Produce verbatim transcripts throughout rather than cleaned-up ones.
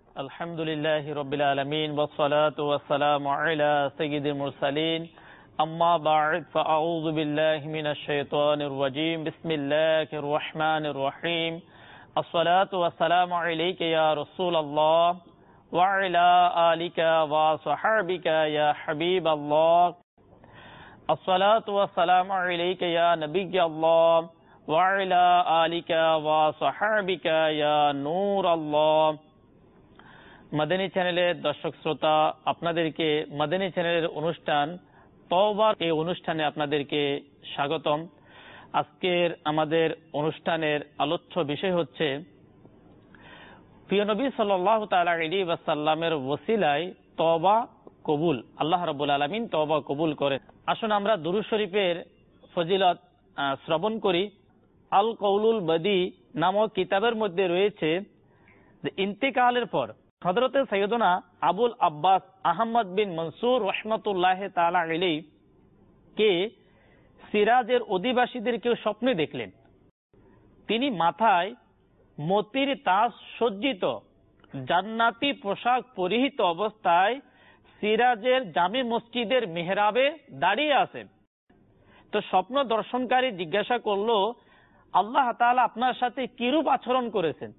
Alhamdulillahi Rabbil Alameen wa salatu wa salamu ala sayyidil mursaleen amma ba'd fa a'udhu billahi minash shaitanir rajim bismillahir rahmanir rahim as-salatu wa salamu alayka ya Rasulallah wa ala alika wa sahabika ya Habiballah as-salatu wa salamu alayka ya Nabiyyallah wa ala alika wa sahabika ya Nurallah। Madani চ্যানেলের দর্শক শ্রোতা, আপনাদেরকে মাদানী চ্যানেলের অনুষ্ঠান তওবার এই অনুষ্ঠানে আপনাদেরকে স্বাগতম। আজকের আমাদের অনুষ্ঠানের আলোচ্য বিষয় হচ্ছে প্রিয় নবী সাল্লাল্লাহু তাআলা আলাইহি ওয়াসাল্লামের ওসিলায় তওবা কবুল। আল্লাহ রাব্বুল আলামিন তওবা কবুল করেন। আসুন আমরা দুরূদ শরীফের ফজিলত শ্রবণ করি। আল কওলুল বাদি নামক কিতাবের মধ্যে রয়েছে যে ইন্তেকালের পর হযরত সৈয়দনা আবুল আব্বাস আহমদ বিন মনসুর রহমাতুল্লাহ তাআলা আলাইহি কে সিরাজের অধিবাসীদের কেউ স্বপ্নে দেখলেন। তিনি মাথায় মতির তাজ সজ্জিত জান্নাতি পোশাক পরিহিত অবস্থায় সিরাজের জামে মসজিদের মেহরাবে দাঁড়িয়ে আছেন। তো স্বপ্ন দর্শনকারী জিজ্ঞাসা করলো, আল্লাহ তাআলা আপনার সাথে কিরূপ আচরণ করেছেন?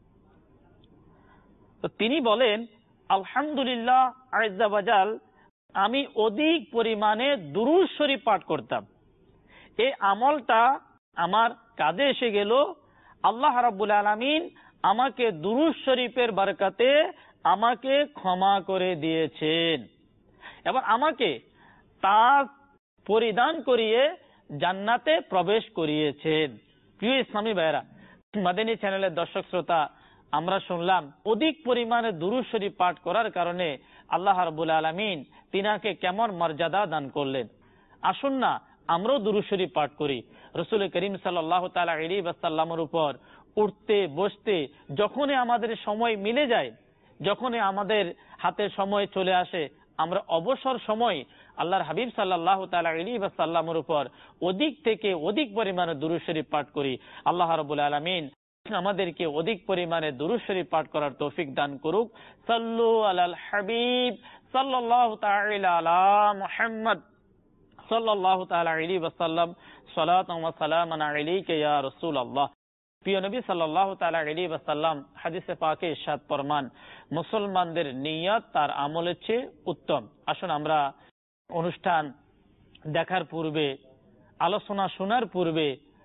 তো তিনি বলেন, আলহামদুলিল্লাহ আযজা ওয়াজাল, আমি অধিক পরিমাণে দুরূদ শরীফ পাঠ করতাম। এই আমলটা আমার কাজে এসে গেল। আল্লাহ রাব্বুল আলামিন আমাকে দুরূদ শরীফের বরকতে আমাকে ক্ষমা করে দিয়েছেন এবং আমাকে তাজ পরিধান করিয়ে জান্নাতে প্রবেশ করিয়েছেন। প্রিয় ইসলামী ভাইরা, মাদানী চ্যানেলের দর্শক শ্রোতা, আমরা শুনলাম অধিক পরিমাণে দুরূদ শরীফ পাঠ করার কারণে আল্লাহ রাব্বুল আলামিন তিনাকে কেমন মর্যাদা দান করলেন। আসুন না আমরাও দুরূদ শরীফ পাঠ করি। রাসূল করিম সাল্লাল্লাহু তাআলা আলাইহি ওয়াসাল্লামের উপর উঠতে বসতে যখনই আমাদের সময় মিলে যায়, যখনই আমাদের হাতে সময় চলে আসে, আমরা অবসর সময় আল্লাহর হাবিব সাল্লাল্লাহু তাআলা আলাইহি ওয়াসাল্লামের উপর অধিক থেকে অধিক পরিমাণে দুরূদ শরীফ পাঠ করি। আল্লাহ রাব্বুল আলামিন আমাদেরকে অধিক পরিমাণে দুরূদ শরীফ পাঠ করার তৌফিক দান করুক। সাল্লু আলাল হাবিব সাল্লাল্লাহু তাআলা আলা মুহাম্মদ সাল্লাল্লাহু তাআলা আলাইহি ওয়াসাল্লাম সালাতান ওয়া সালামান আলাইকা ইয়া রাসূলুল্লাহ। প্রিয় নবী সাল্লাল্লাহু তাআলা আলাইহি ওয়াসাল্লাম হাদিসে পাকে ইরশাদ ফরমান, মুসলমানদের নিয়ত তার আমলের চেয়ে উত্তম। আসুন আমরা অনুষ্ঠান দেখার পূর্বে, আলোচনা শোনার পূর্বে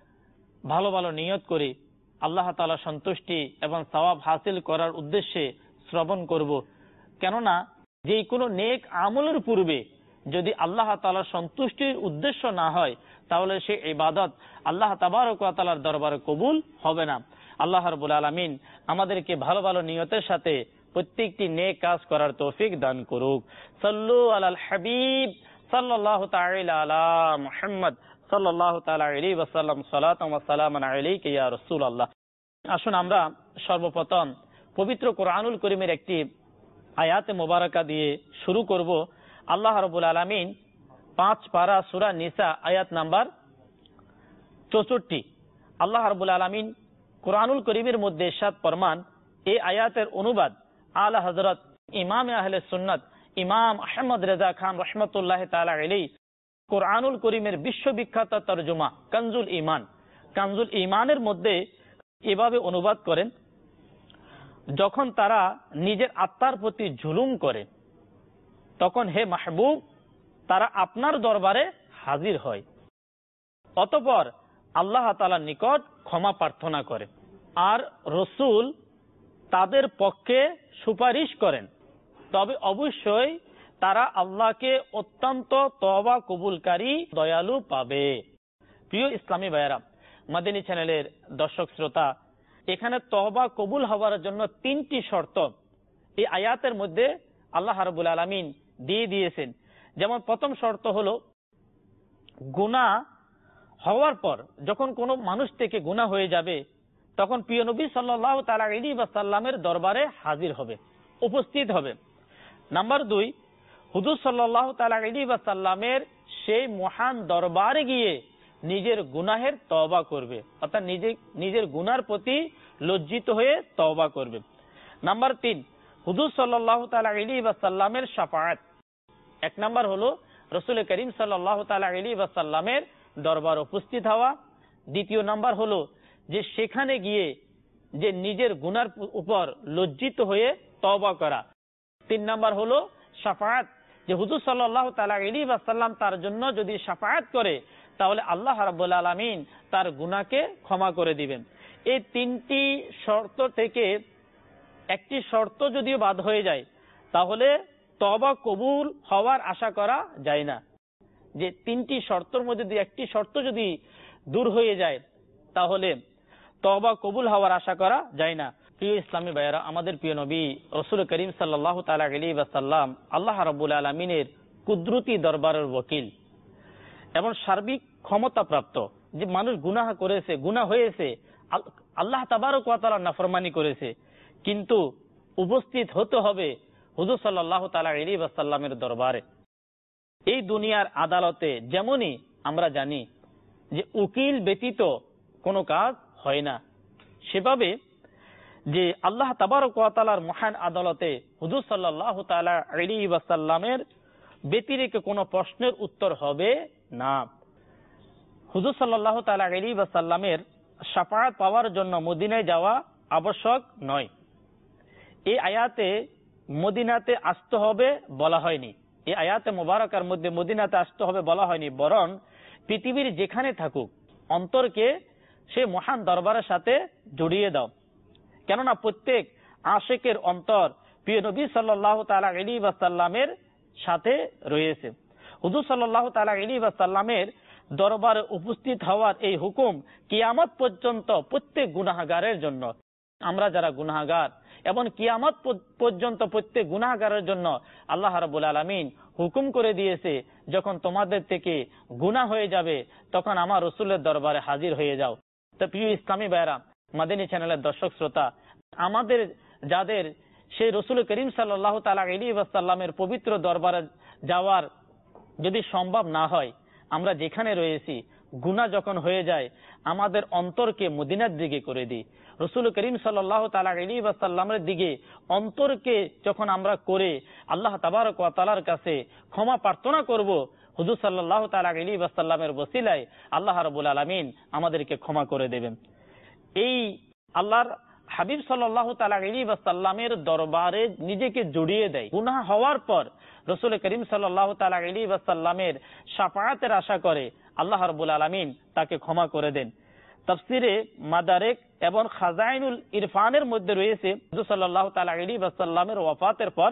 ভালো ভালো নিয়ত করি, আল্লাহ তাআলা সন্তুষ্টি এবং সওয়াব হাসিল করার উদ্দেশ্যে শ্রবণ করব। কেননা যে কোনো নেক আমলের পূর্বে যদি আল্লাহ তাআলার সন্তুষ্টির উদ্দেশ্য না হয়, তাহলে সেই ইবাদত আল্লাহ তাবারক ওয়া তাআলার দরবারে কবুল হবে না। আল্লাহ রাব্বুল আলামিন আমাদেরকে ভালো ভালো নিয়তের সাথে প্রত্যেকটি নেক কাজ করার তৌফিক দান করুক। সাল্লু আলাল হাবিব সাল্লাল্লাহু তাআলা আলা মুহাম্মদ সাল্লাল্লাহু তাআলা আলাইহি ওয়াসাল্লাম সালাতান ওয়া সালামান আলাইকা ইয়া রাসূলুল্লাহ। আসুন আমরা সর্বপ্রথম পবিত্র কোরআনুল কারীমের একটি আয়াতে মোবারকা দিয়ে শুরু করব। আল্লাহ রাব্বুল আলামিন পাঁচ পারা সূরা নিসা আয়াত নাম্বার চৌষট্টি, আল্লাহ রাব্বুল আলামিন কোরআনুল কারীমের মধ্যে ইরশাদ ফরমান, এই আয়াতের অনুবাদ আলা হযরত ইমাম আহলে সুন্নাত ইমাম আহমদ রেজা খান রাহমাতুল্লাহ তাআলা আলাইহি কোরআনুল কারীমের বিশ্ববিখ্যাত তরজমা কানজুল ঈমান কানজুল ঈমানের মধ্যে এভাবে অনুবাদ করেন, যখন তারা নিজের আত্মার প্রতি জুলুম করে, তখন হে মাহবুব তারা আপনার দরবারে হাজির হয়, অতঃপর আল্লাহ তাআলার নিকট ক্ষমা প্রার্থনা করে, আর রাসূল তাদের পক্ষে সুপারিশ করেন, তবে অবশ্যই তারা আল্লাহকে অত্যন্ত তওবা কবুলকারী দয়ালু পাবে। প্রিয় ইসলামী ভাইয়েরা, মাদানী চ্যানেলের দর্শক শ্রোতা, এখানে তওবা কবুল হওয়ার জন্য তিনটি শর্ত এই আয়াতের মধ্যে আল্লাহ রাব্বুল আলামিন দিয়ে দিয়েছেন। যেমন প্রথম শর্ত হলো, গুনাহ হওয়ার পর যখন কোনো মানুষ থেকে গুনাহ হয়ে যাবে, তখন প্রিয় নবী সাল্লাল্লাহু তাআলা আলাইহি ওয়াসাল্লামের দরবারে হাজির হবে, উপস্থিত হবে। নাম্বার দুই, হুজুর সাল্লাল্লাহু তাআলা আলাইহি ওয়াসাল্লামের সেই মহান দরবারে গিয়ে নিজের গুনাহের তওবা করবে, অর্থাৎ নিজে নিজের গুনার প্রতি লজ্জিত হয়ে তওবা করবে। নাম্বার তিন, হুজুর সাল্লাল্লাহু তাআলা আলাইহি ওয়াসাল্লামের শাফাআত। এক নাম্বার হলো রাসূল করিম সাল্লাল্লাহু তাআলা আলাইহি ওয়াসাল্লামের দরবার উপস্থিত হওয়া। দ্বিতীয় নাম্বার হলো যে সেখানে গিয়ে যে নিজের গুনার উপর লজ্জিত হয়ে তওবা করা। তিন নাম্বার হলো শাফাআত, যে হুজুর সাল্লাল্লাহু তাআলা আলাইহি ওয়াসাল্লাম তার জন্য যদি শাফাআত করে তাহলে আল্লাহ রাব্বুল আলামিন তার গুনাহকে ক্ষমা করে দিবেন। এই তিনটি শর্ত থেকে একটি শর্ত যদিও বাদ হয়ে যায় তাহলে তওবা কবুল হওয়ার আশা করা যায় না। যে তিনটি শর্তের মধ্যে যদি একটি শর্ত যদি দূর হয়ে যায় তাহলে তওবা কবুল হওয়ার আশা করা যায় না। প্রিয় ইসলামী ভাইয়েরা, আমাদের প্রিয় নবী রাসূল করিম সাল্লাল্লাহু তাআলা আলাইহি ওয়াসাল্লাম আল্লাহ রাব্বুল আলামিনের কুদরতি দরবারের ওয়াকিল এবং সার্বিক ক্ষমতা প্রাপ্ত। যে মানুষ গুনাহ করেছে, গুনাহ হয়েছে, আল্লাহ তাবারক ওয়া তাআলার নাফরমানি করেছে, কিন্তু উপস্থিত হতে হবে হুজুর সাল্লাল্লাহু তাআলা আলাইহি ওয়াসাল্লামের দরবারে। এই দুনিয়ার আদালতে যেমনই আমরা জানি যে উকিল ব্যতীত কোনো কাজ হয় না, সেভাবে যে আল্লাহ তাবারক ওয়া তাআলার মহান আদালতে হুজুর সাল্লাল্লাহু তাআলা আলাইহি ওয়াসাল্লামের ব্যতিরেকে কোনো প্রশ্নের উত্তর হবে না। হুজুর সাল্লাল্লাহু তাআলা আলাইহি ওয়াসাল্লামের শাফাআত পাওয়ার জন্য মদিনায় যাওয়া আবশ্যক নয়। এই আয়াতে মদিনাতে আসতে হবে বলা হয়নি। এই আয়াতে মুবারাকার মধ্যে মদিনাতে আসতে হবে বলা হয়নি, বরং পৃথিবীর যেখানে থাকুক অন্তরকে সে মহান দরবারের সাথে জড়িয়ে দাও। কেননা প্রত্যেক আশিকের অন্তর প্রিয় নবী সাল্লাল্লাহু তাআলা আলাইহি ওয়াসাল্লামের সাথে রয়েছে। হুজুর সাল্লাল্লাহু তাআলা আলাইহি ওয়াসাল্লামের দরবারে উপস্থিত হওয়ার এই হুকুম কিয়ামত পর্যন্ত প্রত্যেক গুনাহগারের জন্য। আমরা যারা গুনাহগার এবং কিয়ামত পর্যন্ত প্রত্যেক গুনাহগারের জন্য আল্লাহ রাব্বুল আলামিন হুকুম করে দিয়েছে, যখন তোমাদের থেকে গুনাহ হয়ে যাবে তখন আমার রাসূলের দরবারে হাজির হয়ে যাও। তো প্রিয় ইসলামী ভাইরা, মাদানী চ্যানেলের দর্শক শ্রোতা, আমাদের যাদের সেই রাসূল করিম সাল্লাল্লাহু তাআলা আলাইহি ওয়াসাল্লামের পবিত্র দরবারে যাওয়ার যদি সম্ভব না হয়, আমরা যেখানে রয়েছি গুনাহ যখন হয়ে যায় আমাদের অন্তরকে মদিনার দিকে করে দিই। রাসূল করিম সাল্লাল্লাহু তাআলা আলাইহি ওয়াসাল্লামের দিকে অন্তরকে যখন আমরা করে আল্লাহ তাবারক ওয়া তাআলার কাছে ক্ষমা প্রার্থনা করব, হুজুর সাল্লাল্লাহু তাআলা আলাইহি ওয়াসাল্লামের ওসিলায় আল্লাহ রাব্বুল আলামিন আমাদেরকে ক্ষমা করে দেবেন। এই আল্লাহর হাবিব সাল্লাল্লাহু তাআলা আলাইহি ওয়াসাল্লামের দরবারে নিজেকে জড়িয়ে দেয়। গুনাহ হওয়ার পর রাসূল করিম সাল্লাল্লাহু তাআলা আলাইহি ওয়াসাল্লামের শাফাআতের আশা করে আল্লাহ রাব্বুল আলামিন তাকে ক্ষমা করে দেন। তাফসিরে মাদারিক এবং খাজাইনুল ইরফানের মধ্যে রয়েছে হুজুর সাল্লাল্লাহু তাআলা আলাইহি ওয়াসাল্লামের ওয়াফাতের পর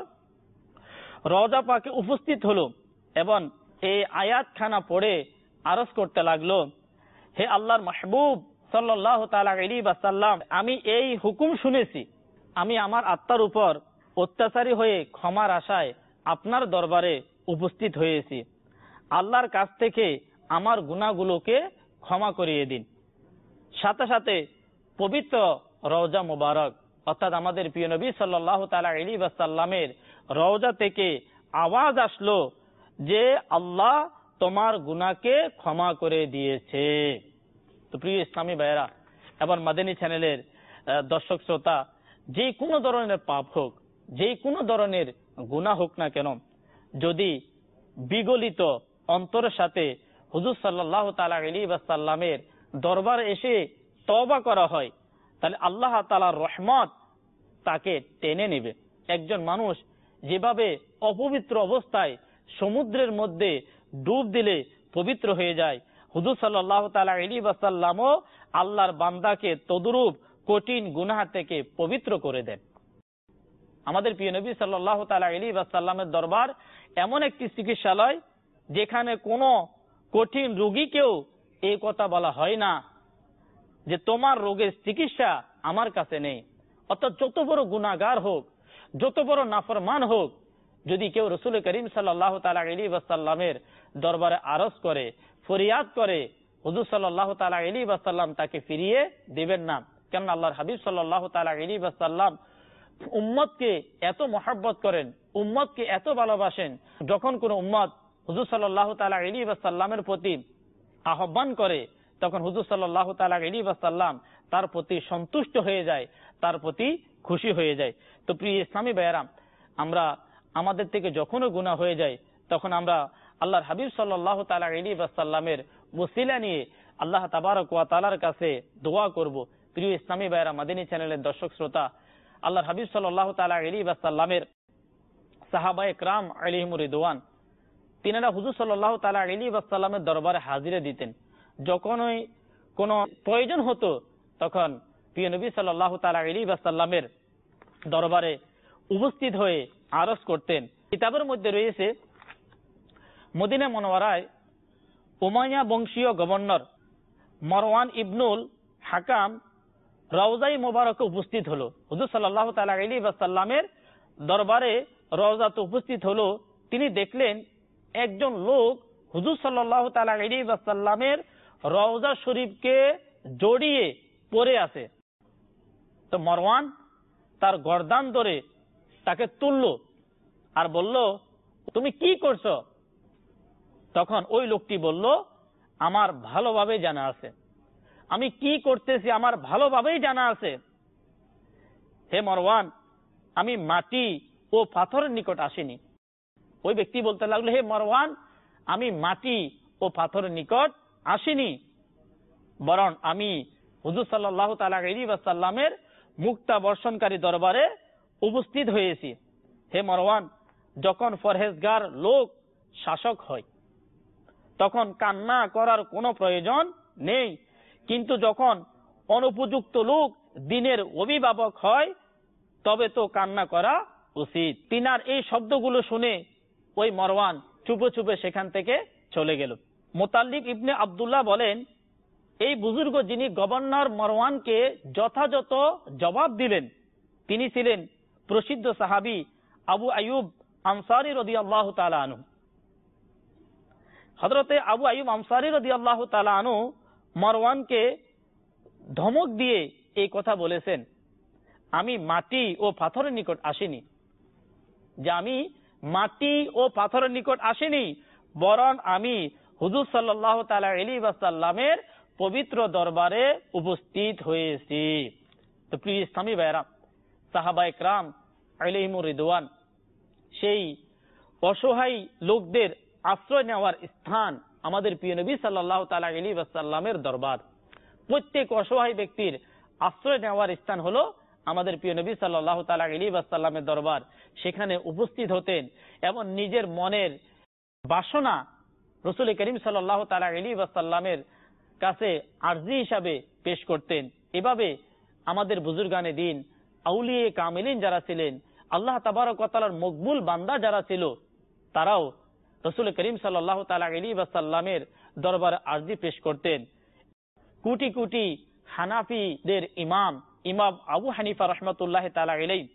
রওজা পাকে উপস্থিত হলো এবং এই আয়াতখানা পড়ে আরজ করতে লাগলো, হে আল্লাহর মাহবুব সাল্লাল্লাহু তাআলা আলাইহি ওয়াসাল্লাম, আমি এই হুকুম শুনেছি, আমি আমার আত্মার উপর অত্যাচারী হয়ে ক্ষমার আশায় আপনার দরবারে উপস্থিত হয়েছি। আল্লাহর কাছ থেকে আমার গুনাহগুলোকে ক্ষমা করিয়ে দিন। সাথে সাথে পবিত্র রওজা মুবারক অর্থাৎ আমাদের প্রিয় নবী সাল্লাল্লাহু তাআলা আলাইহি ওয়াসাল্লামের রওজা থেকে আওয়াজ আসলো যে আল্লাহ তোমার গুনাহকে ক্ষমা করে দিয়েছে। তো প্রিয় ইসলামী ভাইয়েরা এবং মাদানী চ্যানেলের দর্শক শ্রোতা, যে কোনো ধরনের পাপ হোক, যে কোনো ধরনের গুনাহ হোক না কেন, যদি বিগলিত অন্তরের সাথে হুজুর সাল্লাল্লাহু তাআলা আলাইহি ওয়াসাল্লামের দরবারে এসে তওবা করা হয় তাহলে আল্লাহ তাআলার রহমত তাকে টেনে নেবে। একজন মানুষ যেভাবে অপবিত্র অবস্থায় সমুদ্রের মধ্যে ডুব দিলে পবিত্র হয়ে যায়, হুজুর সাল্লাল্লাহু তাআলা আলাইহি ওয়াসাল্লামও আল্লাহর বান্দাকে তদরূপ কঠিন গুনাহ থেকে পবিত্র করে দেন। আমাদের প্রিয় নবী সাল্লাল্লাহু তাআলা আলাইহি ওয়াসাল্লামের দরবার এমন একটি চিকিৎসালয় যেখানে কোনো কঠিন রোগীকেও এই কথা বলা হয় না যে তোমার রোগের চিকিৎসা আমার কাছে নেই। অর্থাৎ যত বড় গুনাহগার হোক, যত বড় নাফরমান হোক, যদি কেউ রাসূল করিম সাল্লাল্লাহু তাআলা আলাইহি ওয়াসাল্লামের দরবারে আরজ করে, ফরিয়াদ করে, হুজুর সাল্লাল্লাহু তাআলা আলাইহি ওয়াসাল্লাম তাকে ফিরিয়ে দিবেন না। কেন আল্লাহর হাবিব সাল্লাল্লাহু তাআলা আলাইহি ওয়াসাল্লাম উম্মতকে এত মহব্বত করেন, উম্মতকে এত ভালোবাসেন, যখন কোন উম্মত হুজুর সাল্লাল্লাহু তাআলা আলাইহি ওয়াসাল্লামের প্রতি আহ্বান করে তখন হুজুর সাল্লাল্লাহু তাআলা আলাইহি ওয়াসাল্লাম তার প্রতি সন্তুষ্ট হয়ে যায়, তার প্রতি খুশি হয়ে যায়। তো প্রিয় ইসলামী ভাইয়েরা, আমরা আমাদের থেকে যখনও গুনাহ হয়ে যায় তখন আমরা আল্লাহর হাবিব সাল্লাল্লাহু তাআলা আলাইহি ওয়াসাল্লামের ওসিলা নিয়ে আল্লাহ তাবারক ওয়া তাআলার কাছে দোয়া করব। প্রিয় ইসলামী ভাইয়েরা, মাদানী চ্যানেলের দর্শক শ্রোতা, আল্লাহর হাবিব সাল্লাল্লাহু তাআলা আলাইহি ওয়াসাল্লামের সাহাবায়ে کرام আলাইহিমুর রিদওয়ান, তিনারা হুজুর সাল্লাল্লাহু তাআলা আলাইহি ওয়াসাল্লামের দরবারে হাজিরা দিতেন। যখনই কোনো প্রয়োজন হতো তখন প্রিয় নবী সাল্লাল্লাহু তাআলা আলাইহি ওয়াসাল্লামের দরবারে উপস্থিত হয়ে আরজ করতেন। কিতাবের মধ্যে রয়েছে মদিনা মুনাওয়ারায় উমাইয়া বংশীয় গভর্নর মারওয়ান ইবনুল হাকাম রওজায়ে মুবারকে উপস্থিত হলো। হুজুর সাল্লাল্লাহু তাআলা আলাইহি ওয়াসাল্লামের দরবারে রওজাতে উপস্থিত হলো। তিনি দেখলেন একজন লোক হুজুর সাল্লাল্লাহু তাআলা আলাইহি ওয়াসাল্লামের রওজা শরীফকে জড়িয়ে পড়ে আছে। তো মারওয়ান তার গর্দান ধরে তাকে তুলল আর বলল, তুমি কি করছো? তখন ওই লোকটি বলল, আমার ভালোভাবে জানা আছে, আমি কি করতেছি আমার ভালোভাবেই জানা আছে। হে মারওয়ান, আমি মাটি ও পাথরের নিকট আসিনি। ওই ব্যক্তি বলতে লাগলো, হে মারওয়ান, আমি মাটি ও পাথরের নিকট আসিনি, বরং আমি হুজুর সাল্লাল্লাহু তাআলা আলাইহি ওয়াসাল্লামের মুক্তা বর্ষণকারী দরবারে উপস্থিত হয়েছি। হে মারওয়ান, যখন পরহেজগার লোক শাসক হয় তখন কান্না করার কোনো প্রয়োজন নেই, কিন্তু যখন অনুপযুক্ত লোক দিনের অভিভাবক হয় তবে তো কান্না করা উচিত। তিনার এই শব্দগুলো শুনে ওই মারওয়ান চুপে চুপে সেখান থেকে চলে গেল। মুতাল্লিব ইবনে আব্দুল্লাহ বলেন, এই বুজুর্গ যিনি গভর্নর মারওয়ানকে যথাযথ জবাব দিলেন তিনি ছিলেন প্রসিদ্ধ সাহাবী আবু আইয়ুব আনসারী রাদিয়াল্লাহু তাআলা আনহু। হযরতে আবু আইয়ুব আনসারী রাদিয়াল্লাহু তাআলা আনহু মারওয়ানকে ধমক দিয়ে এই কথা বলেছেন, আমি মাটি ও পাথরের নিকট আসিনি, যে আমি মাটি ও পাথরের নিকট আসিনি, বরং আমি হুজুর সাল্লাল্লাহু তাআলা আলাইহি ওয়াসাল্লামের পবিত্র দরবারে উপস্থিত হয়েছি। তো প্রিয় ইসলামী ভাইরা, সাহাবায়ে کرام আলাইহিমুর রিদওয়ান সেই অসহায় লোকদের আশ্রয় নেওয়ার স্থান আমাদের প্রিয় নবী সাল্লাল্লাহু তাআলা আলাইহি ওয়াসাল্লামের দরবার। প্রত্যেক অসহায় ব্যক্তির আশ্রয় নেওয়ার স্থান হলো আমাদের প্রিয় নবী সাল্লাল্লাহু তাআলা আলাইহি ওয়াসাল্লামের দরবার। সেখানে উপস্থিত হতেন এবং নিজের মনের বাসনা রাসূল করিম সাল্লাল্লাহু তাআলা আলাইহি ওয়াসাল্লামের কাছে আরজি হিসাবে পেশ করতেন। এভাবে আমাদের বুজুর্গানে দিন, আউলিয়ে কামিলিন যারা ছিলেন, আল্লাহ তাবারক ওয়া তাআলার মকবুল বান্দা যারা ছিল, তারাও রাসূল করিম সাল্লাল্লাহু তাআলা আলাইহি ওয়াসাল্লামের দরবারে আরজি পেশ করতেন। কোটি কোটি হানাফিদের ইমাম ইমাম আবু হানিফা রাহমাতুল্লাহি তাআলা আলাইহি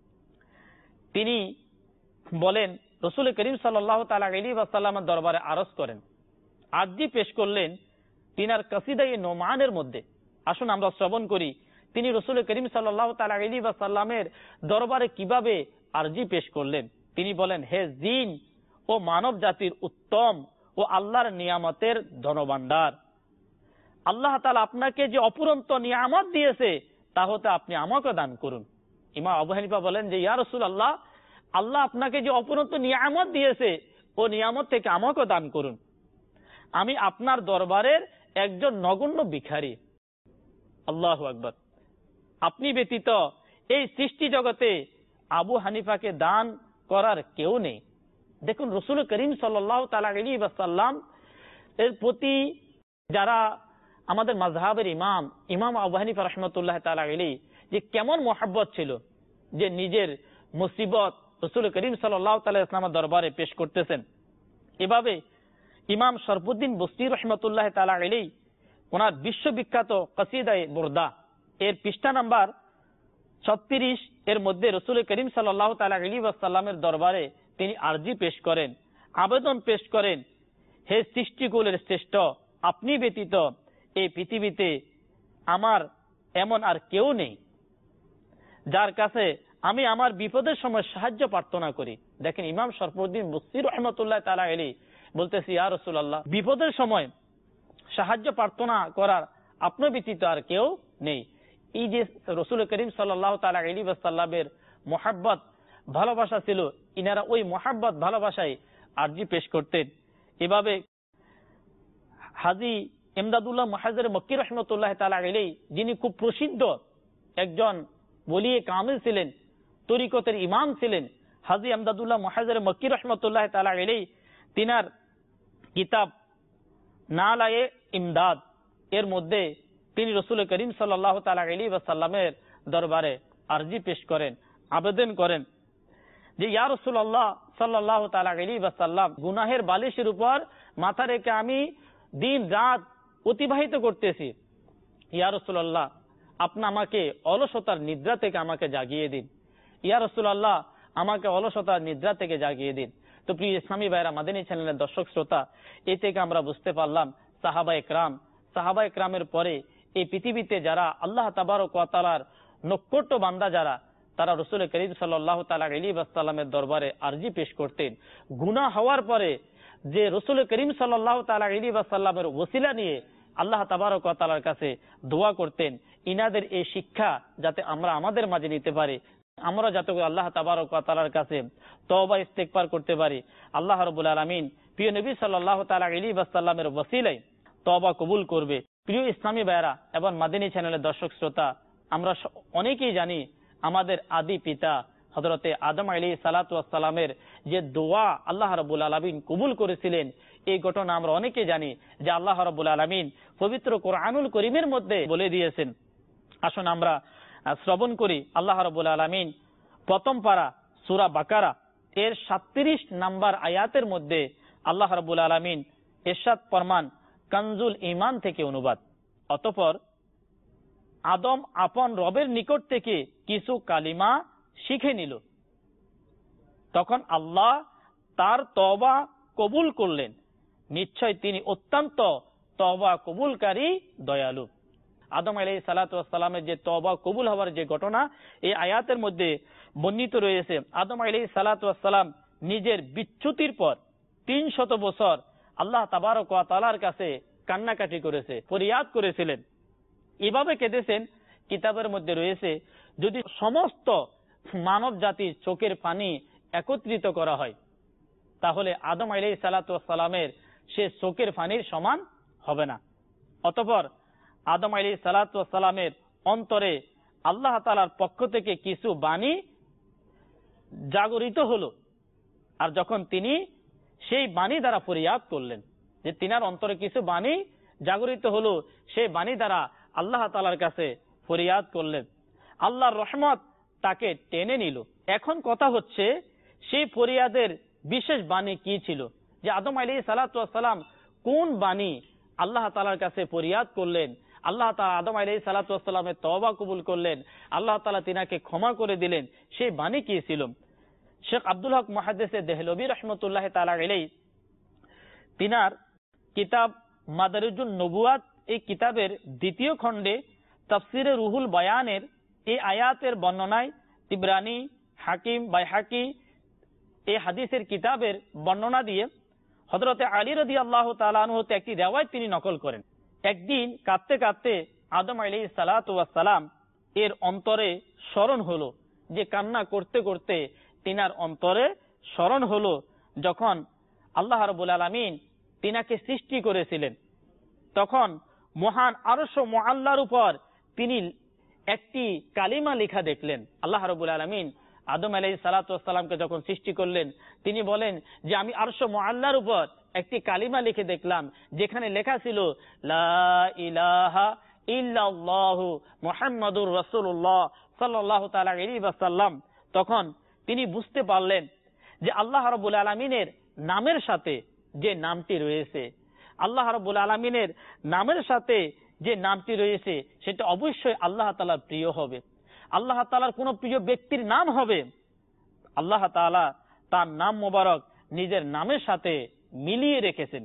তিনি বলেন, রাসূল করিম সাল্লাল্লাহু তাআলা আলাইহি ওয়াসাল্লামের দরবারে আরজ করেন, আরজি পেশ করলেন তিনার কাসিদায়ে নোমানের মধ্যে। আসুন আমরা শ্রবণ করি তিনি রাসূল করিম সাল্লাল্লাহু তাআলা আলাইহি ওয়াসাল্লামের দরবারে কিভাবে আরজি পেশ করলেন। তিনি বলেন, হে জিন ও মানব জাতির উত্তম ও আল্লাহর নিয়ামতের ধনভাণ্ডার, আল্লাহ তাআলা আপনাকে যে অপুরন্ত নিয়ামত দিয়েছে তা হতে আপনি আমাকে দান করুন। ইমাম আবু হানিফা বলেন যে ইয়া রাসূলুল্লাহ, আল্লাহ আপনাকে যে অপুরন্ত নিয়ামত দিয়েছে ও নিয়ামত থেকে আমাকে দান করুন। আমি আপনার দরবারের একজন নগণ্য ভিখারি। আল্লাহু আকবার। আপনি ব্যতীত এই সৃষ্টি জগতে আবু হানিফাকে দান করার কেউ নেই। দেখুন রাসূল করিম সাল্লাল্লাহু তাআলা আলাইহি ওয়াসাল্লাম এর প্রতি যারা আমাদের মাযহাবের ইমাম ইমাম আবু হানিফা রাহমাতুল্লাহি তাআলা আলাইহি যে কেমন মহব্বত ছিল, যে নিজের মুসিবত রাসূল করিম সাল্লাল্লাহু তাআলা ইসলামের দরবারে পেশ করতেছেন। এভাবে ইমাম শরফুদ্দিন বস্তি রাহমাতুল্লাহি তাআলা আলাইহি ওনার বিশ্ববিখ্যাত কসিদায়ে বুরদা এর পৃষ্ঠা নাম্বার ছত্রিশ এর মধ্যে রাসূল করিম সাল্লাল্লাহু তাআলা আলাইহি ওয়াসাল্লামের দরবারে তিনি আরজি পেশ করেন, আবেদন পেশ করেন, হে সৃষ্টিকুলের শ্রেষ্ঠ, আপনি ব্যতীত এই পৃথিবীতে আমার এমন আর কেউ নেই যার কাছে আমি আমার বিপদের সময় সাহায্য প্রার্থনা করি। দেখেন ইমাম শরফুদ্দিন বস্তি রাহমাতুল্লাহি তাআলা আলাইহি বলতেছি, ইয়া রাসূলুল্লাহ, বিপদের সময় সাহায্য প্রার্থনা করার আপনার ব্যতীত আর কেউ নেই। এই যে রসুল করিম সাল্লাল্লাহু তাআলা আলাইহি ওয়াসাল্লামের মোহাব্বত ভালোবাসা ছিল, ইনারা ওই মোহাব্বত ভালোবাসায় আরজি পেশ করতেন। এভাবে হাজী ইমদাদুল্লাহ মুহাজ্জির মক্কি রাহমাতুল্লাহ তাআলা আলাইহি, যিনি খুব প্রসিদ্ধ একজন ওলিয়ে কামিল ছিলেন, তরিকতের ইমাম ছিলেন, হাজী ইমদাদুল্লাহ মুহাজ্জির মক্কি রাহমাতুল্লাহ তাআলা আলাইহি, তিনার কিতাব নালায়ে ইমদাদ এর মধ্যে তিনি রসুল করিম সাল্লাল্লাহু তাআলা আলাইহি ওয়াসাল্লামের দরবারে আরজি পেশ করেন, আবেদন করেন যে ইয়া রাসূলুল্লাহ সাল্লাল্লাহু তাআলা আলাইহি ওয়াসাল্লাম, গুনাহের বালিশের উপর মাথা রেখে আমি দিন রাত অতিবাহিত করতেছি, ইয়া রাসূলুল্লাহ আপনি আমাকে অলসতার নিদ্রা থেকে আমাকে জাগিয়ে দিন, ইয়া রাসূলুল্লাহ আমাকে অলসতার নিদ্রা থেকে জাগিয়ে দিন। তো প্রিয় ইসলামী ভাইরা, মাদানী চ্যানেলের দর্শক শ্রোতা, এই থেকে আমরা বুঝতে পারলাম সাহাবা একরাম সাহাবা একরামের পরে এই পৃথিবীতে যারা আল্লাহ তাবারক ওয়া তাআলার নক্ষত্র বান্দা যারা, তারা রসুল করিম সাল্লাল্লাহু তাআলা আলাইহি ওয়াসাল্লামের দরবারে আরজি পেশ করতেন। গুনাহ হওয়ার পরে যে রসুল করিম সাল্লাল্লাহু তাআলা আলাইহি ওয়াসাল্লামের ওসিলা নিয়ে আল্লাহ তাবারক ওয়া তাআলার কাছে দোয়া করতেন, ইনাদের এই শিক্ষা যাতে আমরা আমাদের মাঝে নিতে পারি, আমরা যাতে আল্লাহ তাবারক ওয়া তাআলার কাছে তওবা ইস্তেগফার করতে পারি। আল্লাহ রাব্বুল আলামিন প্রিয় নবী সাল্লাল্লাহু তাআলা আলাইহি ওয়াসাল্লামের ওসিলায় তওবা কবুল করবে। প্রিয় ইসলামী ভাইরা এবং মাদানী চ্যানেলের দর্শক শ্রোতা, আমরা অনেকেই জানি আমাদের আদি পিতা হযরতে আদম আলাইহিস সালাতু ওয়াস সালামের যে দোয়া আল্লাহ রাব্বুল আলামিন কবুল করেছিলেন, এই ঘটনা আমরা অনেকেই জানি যে আল্লাহ রাব্বুল আলামিন পবিত্র কোরআনুল কারীমের মধ্যে বলে দিয়েছেন। আসুন আমরা শ্রবণ করি। আল্লাহ রাব্বুল আলামিন প্রথম পারা সূরা বাকারা এর সাতত্রিশ নাম্বার আয়াতের মধ্যে আল্লাহ রাব্বুল আলামিন ইরশাদ ফরমান, কানজুল ঈমান থেকে অনুবাদ, অতঃপর আদম আপন রবের নিকট থেকে কিছু কালিমা শিখে নিল, তখন আল্লাহ তার তওবা কবুল করলেন, নিশ্চয় তিনি অত্যন্ত তওবা কবুলকারী দয়ালু। আদম আলাইহিস সালাতু ওয়াস সালামের যে তওবা কবুল হওয়ার যে ঘটনা এই আয়াতের মধ্যে বর্ণিত রয়েছে। আদম আলাইহিস সালাতু ওয়াস সালাম নিজের বিচ্যুতির পর তিন শত বছর আল্লাহ তাবারক ওয়া তাআলার কাছে কান্নাকাটি করেছে, ফরিয়াদ করেছিলেন। এভাবে কেঁদেছেন, কিতাবের মধ্যে রয়েছে যদি সমস্ত মানব জাতির চোখের পানি একত্রিত করা হয় তাহলে আদম আলাইহিস সালাতু ওয়াস সালামের সে চোখের পানির সমান হবে না। অতঃপর আদম আলাইহিস সালাতু ওয়াস সালামের অন্তরে আল্লাহ তাআলার পক্ষ থেকে কিছু বাণী জাগরিত হলো, আর যখন তিনি সেই বাণী দ্বারা ফরিয়াদ করলেন, যে তিনার অন্তরে কিছু বাণী জাগরিত হলো, সেই বাণী দ্বারা আল্লাহ তাআলার কাছে ফরিয়াদ করলেন, আল্লাহর রহমত তাকে টেনে নিল। এখন কথা হচ্ছে সেই ফরিয়াদের বিশেষ বাণী কি ছিল, যে আদম আলাইহিস সালাতু ওয়াস সালাম কোন বাণী আল্লাহ তাআলার কাছে ফরিয়াদ করলেন, আল্লাহ তাআলা আদম আলাইহিস সালাতু ওয়াস সালামের তওবা কবুল করলেন, আল্লাহ তাআলা তিনাকে ক্ষমা করে দিলেন, সেই বাণী কি ছিল? শেখ আব্দুল হক মুহাদ্দিসে দেহলভী রাহমাতুল্লাহ তাআলা আলাইহি তিনার কিতাব মাদারিজুন নবুয়াত এই কিতাবের দ্বিতীয় খণ্ডে তাফসিরে রুহুল বয়ানের এই আয়াতের বর্ণনায় তিবরানি, হাকিম, বাইহাকি এই হাদিসের কিতাবের বর্ণনা দিয়ে হযরতে আলী রাদিয়াল্লাহু তাআলা আনহু হতে একটি রিওয়ায়াত তিনি নকল করেন। একদিন কাঁদতে কাঁদতে আদম আলাইহিস সালাতু ওয়াস সালাম এর অন্তরে স্মরণ হলো, যে কান্না করতে করতে তিনার অন্তরে স্মরণ হলো যখন আল্লাহ রাব্বুল আলামিন তিনাকে সৃষ্টি করেছিলেন, তখন মহান আরশ মুআল্লার উপর তিনি একটি কালিমা লেখা দেখলেন। আল্লাহ রাব্বুল আলামিন আদম আলাইহিস সালাতু ওয়াস সালামকে যখন সৃষ্টি করলেন, তিনি বলেন যে আমি আরশ মুআল্লার উপর একটি কালিমা লিখে দেখলাম, যেখানে লেখা ছিল লা ইলাহা ইল্লাল্লাহু মুহাম্মাদুর রাসূলুল্লাহ সাল্লাল্লাহু তাআলা আলাইহি ওয়াসাল্লাম। তখন তিনি বুঝতে পারলেন যে আল্লাহ রাব্বুল আলামিনের নামের সাথে যে নামটি রয়েছে, আল্লাহ রাব্বুল আলামিনের নামের সাথে যে নামটি রয়েছে সেটা অবশ্যই আল্লাহ তাআলার প্রিয় হবে। আল্লাহ তাআলার কোন প্রিয় ব্যক্তির নাম হবে, আল্লাহ তাআলা তার নাম মোবারক নিজের নামের সাথে মিলিয়ে রেখেছেন।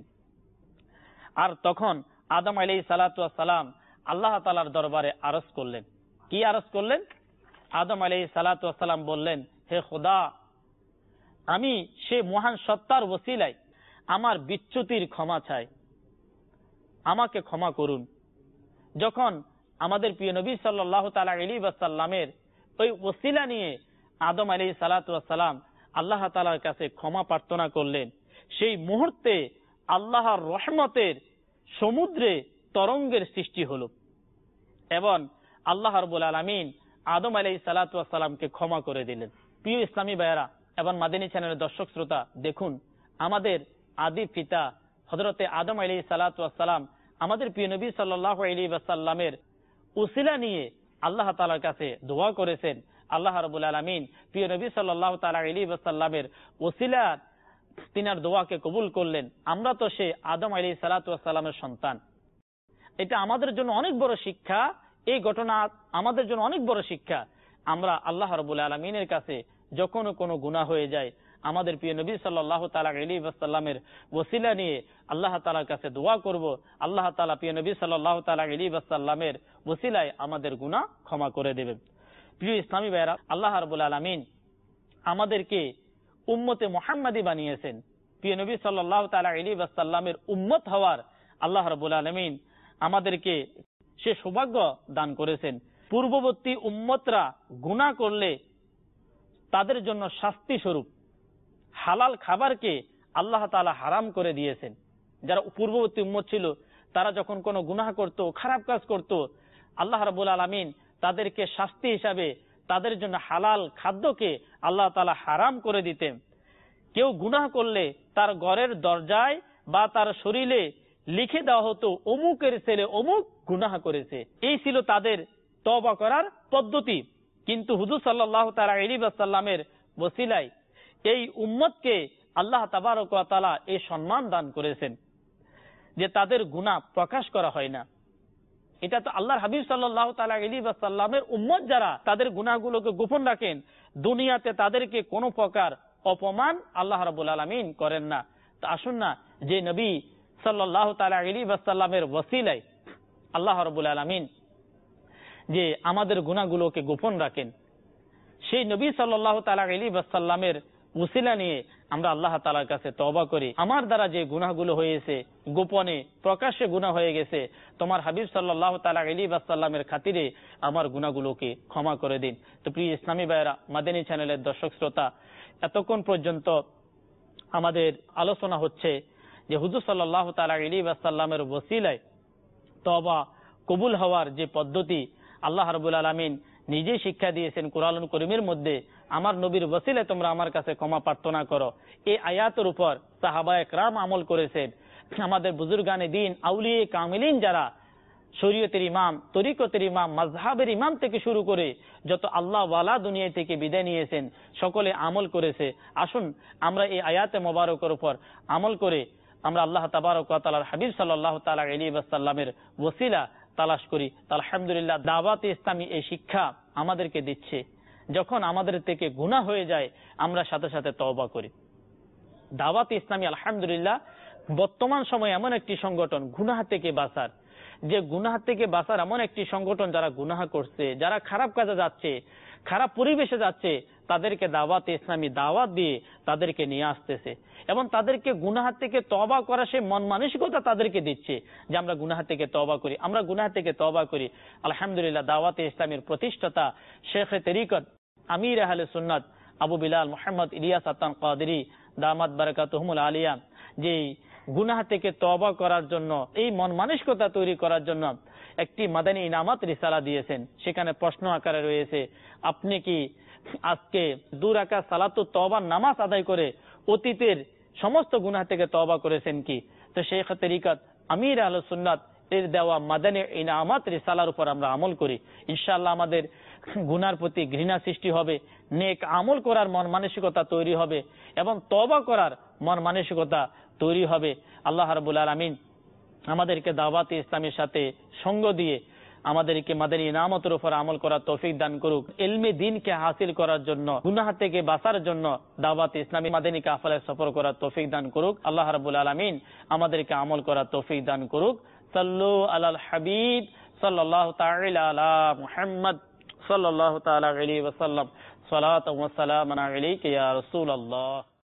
আর তখন আদম আলাইহিস সালাতু ওয়াস সালাম আল্লাহ তাআলার দরবারে আরজ করলেন। কি আরজ করলেন? আদম আলাইহিস সালাতু ওয়াস সালাম বললেন, হে খোদা, আমি সে মহান সত্তার ওসিলায় আমার বিচ্যুতির ক্ষমা চাই, আমাকে ক্ষমা করুন। যখন আমাদের প্রিয় নবী সাল্লাল্লাহু তাআলা আলাইহি ওয়াসাল্লামের ওই ওসিলা নিয়ে আদম আলাইহিস সালাতু ওয়াস সালাম আল্লাহ তাআলার কাছে ক্ষমা প্রার্থনা করলেন। সেই মুহূর্তে আল্লাহর রহমতের সমুদ্রে তরঙ্গের সৃষ্টি হলো এবং আল্লাহ রাব্বুল আলামিন আদম আলাইহিস সালাতু ওয়াস সালামকে ক্ষমা করে দিলেন। প্রিয় ইসলামী ভাইয়েরা এবং মাদানী চ্যানেলের দর্শক শ্রোতা, দেখুন আমাদের আদি পিতা হযরতে আদম আলাইহিস সালাতু ওয়াস সালাম আমাদের প্রিয় নবী সাল্লাল্লাহু আলাইহি ওয়াসাল্লামের উসিলা নিয়ে আল্লাহ তাআলার কাছে দোয়া করেছেন। আল্লাহ রাব্বুল আলামিন প্রিয় নবী সাল্লাল্লাহু তাআলা আলাইহি ওয়াসাল্লামের ওসিলা তিনার দোয়াকে কবুল করলেন। আমরা তো সে আদম আলাইহিস সালাতু ওয়াস সালামের সন্তান। এটা আমাদের জন্য অনেক বড় শিক্ষা। এই ঘটনা আমাদের জন্য অনেক বড় শিক্ষা। আমরা আল্লাহ রাব্বুল আলামিনের কাছে যখন কোনো গুনাহ হয়ে যায় আমাদের প্রিয় নবী সাল্লাল্লাহু তাআলা আলাইহি ওয়াসাল্লামের ওসিলা নিয়ে আল্লাহ তাআলার কাছে দোয়া করব। আল্লাহ তাআলা প্রিয় নবী সাল্লাল্লাহু তাআলা আলাইহি ওয়াসাল্লামের ওসিলায় আমাদের গুনাহ ক্ষমা করে দেবেন। প্রিয় ইসলামী ভাইরা, আল্লাহ রাব্বুল আলামিন আমাদেরকে উম্মতে মুহাম্মাদি বানিয়েছেন। প্রিয় নবী সাল্লাল্লাহু তাআলা আলাইহি ওয়াসাল্লামের উম্মত হওয়ার আল্লাহ রাব্বুল আলামিন আমাদেরকে সে সৌভাগ্য দান করেছেন। পূর্ববর্তী উম্মতরা গুনাহ করলে তাদের জন্য শাস্তি স্বরূপ হালাল খাবারকে আল্লাহ তাআলা হারাম করে দিয়েছেন। যারা পূর্ববর্তী উম্মত ছিল তারা যখন কোনো গুনাহ করত, খারাপ কাজ করত, আল্লাহ রাব্বুল আলামিন তাদেরকে শাস্তি হিসাবে তাদের জন্য হালাল খাদ্যকে আল্লাহ তাআলা হারাম করে দিতেন। কেউ গুনাহ করলে তার ঘরের দরজায় বা তার শরীরে লিখে দেওয়া হতো অমুকের ছেলে অমুক গুনাহ করেছে। এই ছিল তাদের তওবা করার পদ্ধতি। কিন্তু হুজুর সাল্লাল্লাহু তাআলা আলাইহি ওয়াসাল্লামের ওসিলায় এই উম্মতকে আল্লাহ তাবারক ওয়া তাআলা এই সম্মান দান করেছেন যে তাদের গুনাহ প্রকাশ করা হয় না। এটা তো আল্লাহর হাবিব সাল্লাল্লাহু তাআলা আলাইহি ওয়াসাল্লামের উম্মত যারা তাদের গুনাহগুলোকে গোপন রাখেন, দুনিয়াতে তাদেরকে কোনো প্রকার অপমান আল্লাহ রাব্বুল আলামিন করেন না। তো আসুন না, যে নবী সাল্লাল্লাহু তাআলা আলাইহি ওয়াসাল্লামের ওসিলায় আল্লাহ রাব্বুল আলামিন যে আমাদের গুনাহগুলোকে গোপন রাখেন, সেই নবী সাল্লাল্লাহু তাআলা আলাইহি ওয়াসাল্লামের ওসিলা নিয়ে আমরা আল্লাহ তাআলার কাছে তওবা করি। আমার দ্বারা যে গুনাহগুলো হয়েছে, গোপনে প্রকাশ্যে গুনাহ হয়ে গেছে, তোমার হাবিব সাল্লাল্লাহু তাআলা আলাইহি ওয়াসাল্লামের খাতিরে আমার গুনাহগুলোকে ক্ষমা করে দিন। তো প্রিয় ইসলামী ভাইরা, মাদানী চ্যানেলের দর্শক শ্রোতা, এতক্ষণ পর্যন্ত আমাদের আলোচনা হচ্ছে যে হুজুর সাল্লাল্লাহু তাআলা আলাইহি ওয়াসাল্লামের ওসিলায় তওবা কবুল হওয়ার যে পদ্ধতি আল্লাহ রাব্বুল আলামিন নিজেই শিক্ষা দিয়েছেন কোরআনুল কারীমের মধ্যে। আমার নবীর ওসিলায় তোমরা আমার কাছে ক্ষমা প্রার্থনা করো। এই আয়াতের উপর সাহাবায়ে কেরাম আমল করেছেন। আমাদের বুজুর্গানে দ্বীন, আউলিয়ে কামিলিন যারা শরীয়তের ইমাম, তরিকতের ইমাম, মাযহাবের ইমাম থেকে শুরু করে যত আল্লাহ ওয়ালা দুনিয়া থেকে বিদায় নিয়েছেন সকলে আমল করেছে। আসুন আমরা এই আয়াতে মোবারকের উপর আমল করে আমরা আল্লাহ তাবারক ওয়া তাআলার হাবিব সাল্লাল্লাহু তাআলা আলাইহি ওয়াসাল্লামের ওসিলা তালাশ করি। আলহামদুলিল্লাহ, দাওয়াতে ইসলামী এই শিক্ষা আমাদেরকে দিচ্ছে, যখন আমাদের থেকে গুনাহ হয়ে যায় আমরা সাথে সাথে তওবা করি। দাওয়াতে ইসলামী আলহামদুলিল্লাহ বর্তমান সময়ে এমন একটি সংগঠন গুনাহ থেকে বাঁচার, যে গুনাহ থেকে বাঁচার এমন একটি সংগঠন যারা গুনাহ করছে, যারা খারাপ কাজে যাচ্ছে, খারাপ পরিবেশে যাচ্ছে, তাদেরকে দাওয়াতে ইসলামী দাওয়াত দিয়ে তাদেরকে নিয়ে আসতেছে এবং তাদেরকে গুনাহ থেকে তওবা করা সে মন মানসিকতা তাদেরকে দিচ্ছে যে আমরা গুনাহ থেকে তওবা করি, আমরা গুনাহ থেকে তওবা করি। আলহামদুলিল্লাহ, দাওয়াতে ইসলামীর প্রতিষ্ঠাতা শেখে তরিকত আমির আহলে সুন্নাত আবু বিলাল মুহাম্মদ ইলিয়াস আতান কাদেরী দামাত বারাকাতুহুমুল আলিয়া যে গুনাহ থেকে তওবা করার জন্য, এই মন মানসিকতা তৈরি করার জন্য একটি মাদানী ইনামাত রিসালা দিয়েছেন। সেখানে প্রশ্ন আকারে রয়েছে, আপনি কি আজকে দুই রাকাত সালাতুত তওবার নামাজ আদায় করে অতীতের সমস্ত গুনাহ থেকে তওবা করেছেন কি? তো শেখ তরিকত আমির আহলে সুন্নাত এর দেওয়া মাদানী ইনামাত রিসালার উপর আমরা আমল করি। ইনশাআল্লাহ আমাদের গুনার প্রতি ঘৃণা সৃষ্টি হবে, নেক আমল করার মন মানসিকতা তৈরি হবে এবং তওবা করার মন মানসিকতা তৈরি হবে। আল্লাহ রাব্বুল আলামিন আমাদেরকে দাওয়াতে ইসলামের সাথে সঙ্গ দিয়ে আমাদেরকে মাদানী ইনামতের উপর আমল করার তৌফিক দান করুক। ইলমে দ্বীনকে হাসিল করার জন্য, গুনাহ থেকে বাঁচার জন্য দাওয়াতে ইসলামী মাদানী কাফেলায় সফর করার তৌফিক দান করুক। আল্লাহ রাব্বুল আলামিন আমাদেরকে আমল করার তৌফিক দান করুক। সাল্লু আলাল হাবিব সাল্লাল্লাহু তাআলা আলা মুহাম্মদ সাল্লাল্লাহু তাআলা আলাইহি ওয়াসাল্লাম। সালাতু ওয়া সালামু আলাইকা ইয়া রাসূলুল্লাহ।